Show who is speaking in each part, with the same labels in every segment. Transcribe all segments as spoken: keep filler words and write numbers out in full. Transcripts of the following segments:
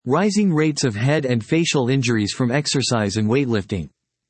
Speaker 1: Rising rates of head and facial injuries from exercise and weightlifting.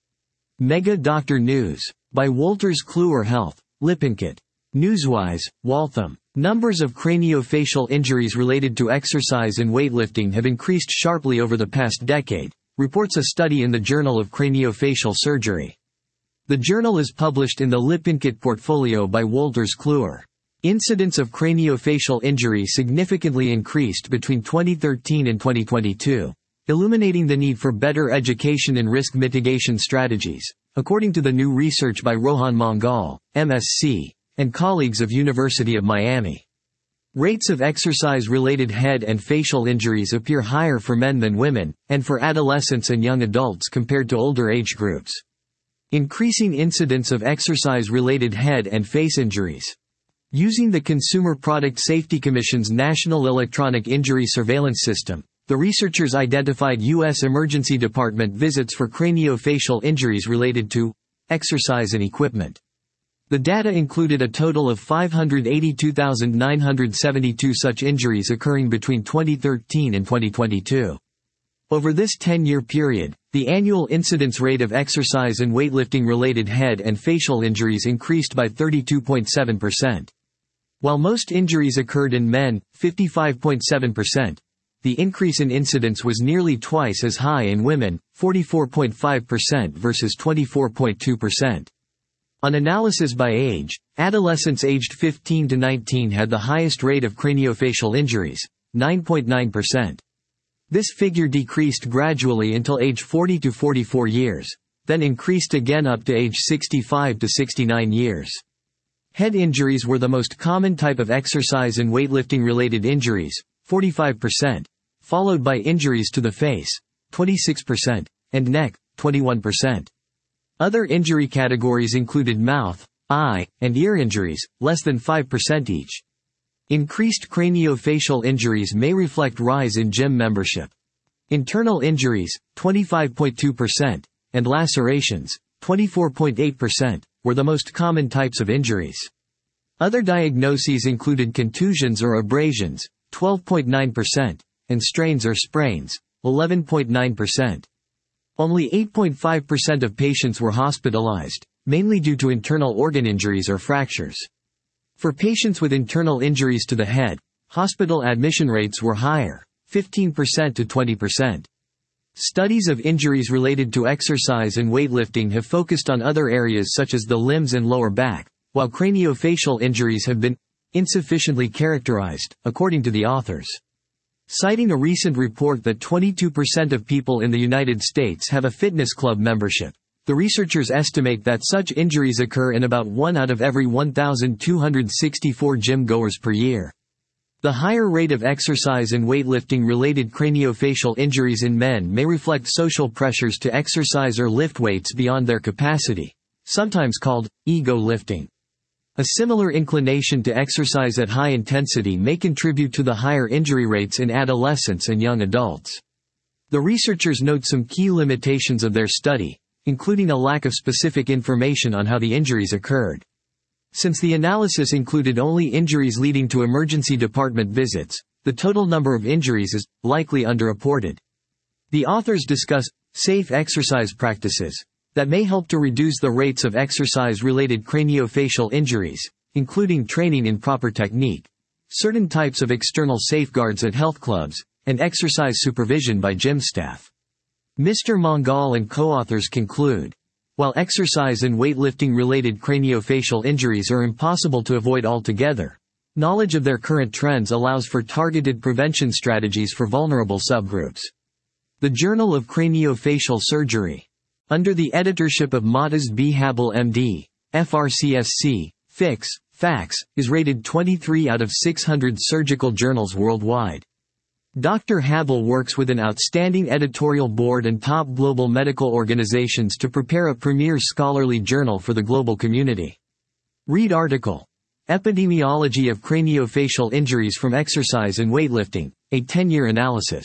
Speaker 1: Mega Doctor News. By Wolters Kluwer Health. Lippincott. Newswise, Waltham. Numbers of craniofacial injuries related to exercise and weightlifting have increased sharply over the past decade, reports a study in the Journal of Craniofacial Surgery. The journal is published in the Lippincott portfolio by Wolters Kluwer. Incidence of craniofacial injury significantly increased between twenty thirteen and twenty twenty-two, illuminating the need for better education and risk mitigation strategies, according to the new research by Rohan Mangal, M S c, and colleagues of University of Miami. Rates of exercise-related head and facial injuries appear higher for men than women, and for adolescents and young adults compared to older age groups. Increasing incidence of exercise-related head and face injuries. Using the Consumer Product Safety Commission's National Electronic Injury Surveillance System, the researchers identified U S emergency department visits for craniofacial injuries related to exercise and equipment. The data included a total of five hundred eighty-two thousand nine hundred seventy-two such injuries occurring between twenty thirteen and twenty twenty-two. Over this ten-year period, the annual incidence rate of exercise and weightlifting-related head and facial injuries increased by thirty-two point seven percent. While most injuries occurred in men, fifty-five point seven percent, the increase in incidence was nearly twice as high in women, forty-four point five percent versus twenty-four point two percent. On analysis by age, adolescents aged fifteen to nineteen had the highest rate of craniofacial injuries, nine point nine percent. This figure decreased gradually until age forty to forty-four years, then increased again up to age sixty-five to sixty-nine years. Head injuries were the most common type of exercise and weightlifting-related injuries, forty-five percent, followed by injuries to the face, twenty-six percent, and neck, twenty-one percent. Other injury categories included mouth, eye, and ear injuries, less than five percent each. Increased craniofacial injuries may reflect rise in gym membership. Internal injuries, twenty-five point two percent, and lacerations, twenty-four point eight percent, were the most common types of injuries. Other diagnoses included contusions or abrasions, twelve point nine percent, and strains or sprains, eleven point nine percent. Only eight point five percent of patients were hospitalized, mainly due to internal organ injuries or fractures. For patients with internal injuries to the head, hospital admission rates were higher, fifteen percent to twenty percent. Studies of injuries related to exercise and weightlifting have focused on other areas such as the limbs and lower back, while craniofacial injuries have been insufficiently characterized, according to the authors. Citing a recent report that twenty-two percent of people in the United States have a fitness club membership, the researchers estimate that such injuries occur in about one out of every one thousand two hundred sixty-four gym goers per year. The higher rate of exercise and weightlifting-related craniofacial injuries in men may reflect social pressures to exercise or lift weights beyond their capacity, sometimes called ego lifting. A similar inclination to exercise at high intensity may contribute to the higher injury rates in adolescents and young adults. The researchers note some key limitations of their study, including a lack of specific information on how the injuries occurred. Since the analysis included only injuries leading to emergency department visits, the total number of injuries is likely underreported. The authors discuss safe exercise practices that may help to reduce the rates of exercise-related craniofacial injuries, including training in proper technique, certain types of external safeguards at health clubs, and exercise supervision by gym staff. Mister Mangal and co-authors conclude, while exercise and weightlifting-related craniofacial injuries are impossible to avoid altogether, knowledge of their current trends allows for targeted prevention strategies for vulnerable subgroups. The Journal of Craniofacial Surgery. Under the editorship of Motaz B. Habel M D, F R C S C, F I C S, F A C S, is rated twenty-three out of six hundred surgical journals worldwide. Doctor Habel works with an outstanding editorial board and top global medical organizations to prepare a premier scholarly journal for the global community. Read article. Epidemiology of Craniofacial Injuries from Exercise and Weightlifting, a ten-year analysis.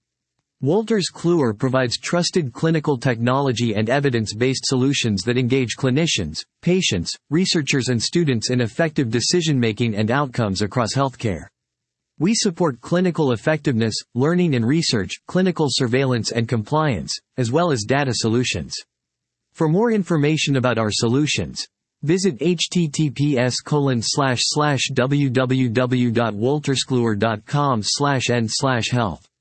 Speaker 1: Wolters Kluwer provides trusted clinical technology and evidence-based solutions that engage clinicians, patients, researchers and students in effective decision-making and outcomes across healthcare. We support clinical effectiveness, learning and research, clinical surveillance and compliance, as well as data solutions. For more information about our solutions, visit h t t p s colon slash slash w w w dot wolterskluwer dot com slash n slash health.